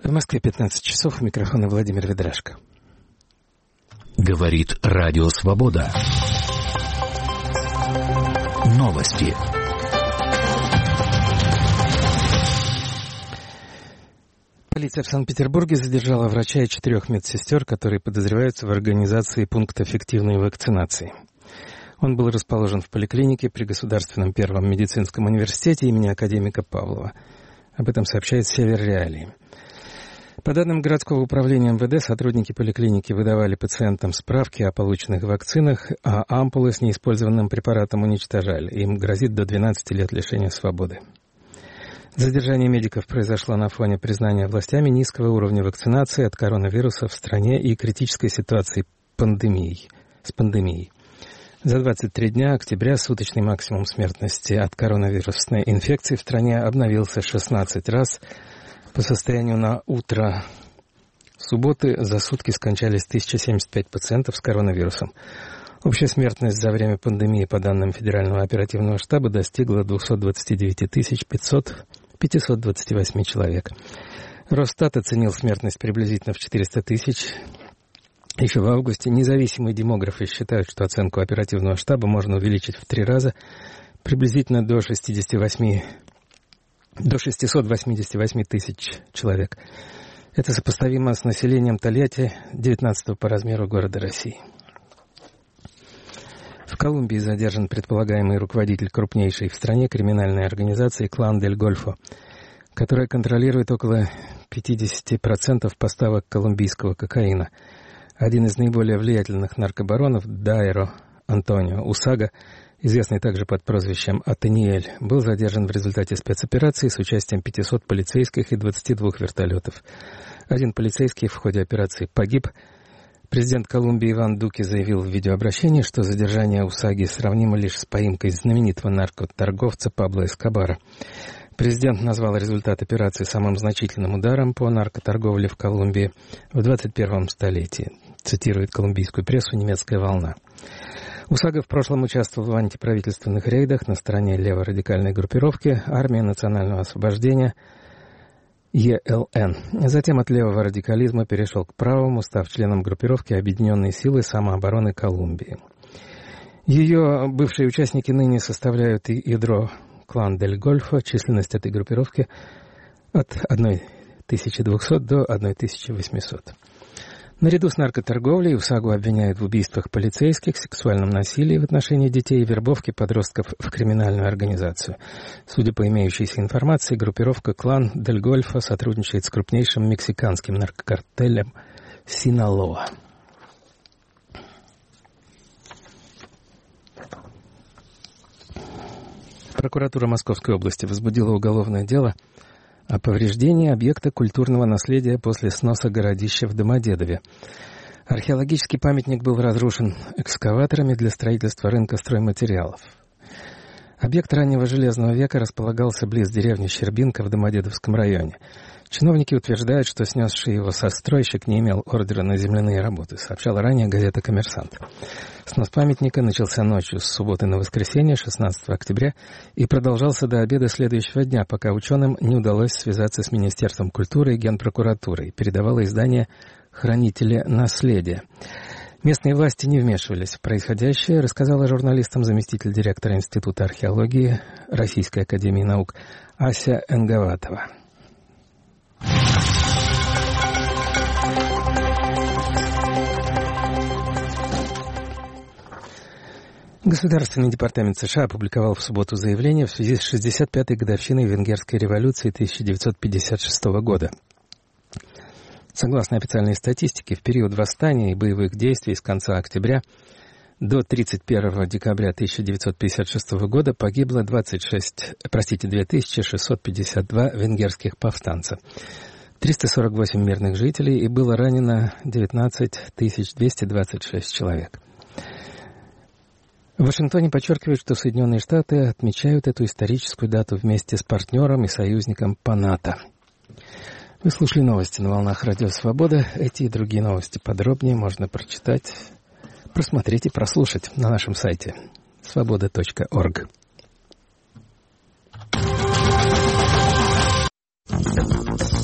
В Москве 15 часов, у микрофона Владимир Ведрашко. Говорит Радио Свобода. Новости. Полиция в Санкт-Петербурге задержала врача и 4 медсестер, которые подозреваются в организации пункта фиктивной вакцинации. Он был расположен в поликлинике при Государственном первом медицинском университете имени академика Павлова. Об этом сообщает Север Реалии. По данным городского управления МВД, сотрудники поликлиники выдавали пациентам справки о полученных вакцинах, а ампулы с неиспользованным препаратом уничтожали. Им грозит до 12 лет лишения свободы. Задержание медиков произошло на фоне признания властями низкого уровня вакцинации от коронавируса в стране и критической ситуации с пандемией. За 23 дня октября суточный максимум смертности от коронавирусной инфекции в стране обновился 16 раз. По состоянию на утро субботы за сутки скончались 1075 пациентов с коронавирусом. Общая смертность за время пандемии, по данным Федерального оперативного штаба, достигла 229 528 человек. Росстат оценил смертность приблизительно в 400 тысяч. Еще в августе независимые демографы считают, что оценку оперативного штаба можно увеличить в 3 раза, приблизительно до 688 тысяч человек. Это сопоставимо с населением Тольятти, 19-го по размеру города России. В Колумбии задержан предполагаемый руководитель крупнейшей в стране криминальной организации «Клан Дель Гольфо», которая контролирует около 50% поставок колумбийского кокаина. Один из наиболее влиятельных наркобаронов, Дайро Антонио Усага, известный также под прозвищем Атаниэль, был задержан в результате спецоперации с участием 500 полицейских и 22 вертолетов. Один полицейский в ходе операции погиб. Президент Колумбии Иван Дуке заявил в видеообращении, что задержание Усаги сравнимо лишь с поимкой знаменитого наркоторговца Пабло Эскобара. Президент назвал результат операции самым значительным ударом по наркоторговле в Колумбии в 21 столетии. Цитирует колумбийскую прессу «Немецкая волна». Усага в прошлом участвовал в антиправительственных рейдах на стороне леворадикальной группировки «Армия национального освобождения» ЕЛН. Затем от левого радикализма перешел к правому, став членом группировки «Объединенные силы самообороны Колумбии». Ее бывшие участники ныне составляют ядро «Клан Дель Гольфо». Численность этой группировки от 1200 до 1800. Наряду с наркоторговлей Усагу обвиняют в убийствах полицейских, сексуальном насилии в отношении детей и вербовке подростков в криминальную организацию. Судя по имеющейся информации, группировка «Клан Дель Гольфо» сотрудничает с крупнейшим мексиканским наркокартелем «Синалоа». Прокуратура Московской области возбудила уголовное дело о повреждении объекта культурного наследия после сноса городища в Домодедове. Археологический памятник был разрушен экскаваторами для строительства рынка стройматериалов. Объект раннего железного века располагался близ деревни Щербинка в Домодедовском районе. Чиновники утверждают, что снесший его застройщик не имел ордера на земляные работы, сообщала ранее газета «Коммерсант». Снос памятника начался ночью с субботы на воскресенье, 16 октября, и продолжался до обеда следующего дня, пока ученым не удалось связаться с Министерством культуры и Генпрокуратурой, передавало издание «Хранители наследия». Местные власти не вмешивались в происходящее, рассказала журналистам заместитель директора Института археологии Российской академии наук Ася Энговатова. Государственный департамент США опубликовал в субботу заявление в связи с 65-й годовщиной Венгерской революции 1956 года. Согласно официальной статистике, в период восстания и боевых действий с конца октября до 31 декабря 1956 года погибло 2652 венгерских повстанца, 348 мирных жителей и было ранено 19 226 человек. В Вашингтоне подчеркивают, что Соединенные Штаты отмечают эту историческую дату вместе с партнером и союзником по НАТО. Вы слушали новости на волнах Радио Свобода. Эти и другие новости подробнее можно прочитать, просмотреть и прослушать на нашем сайте svoboda.org.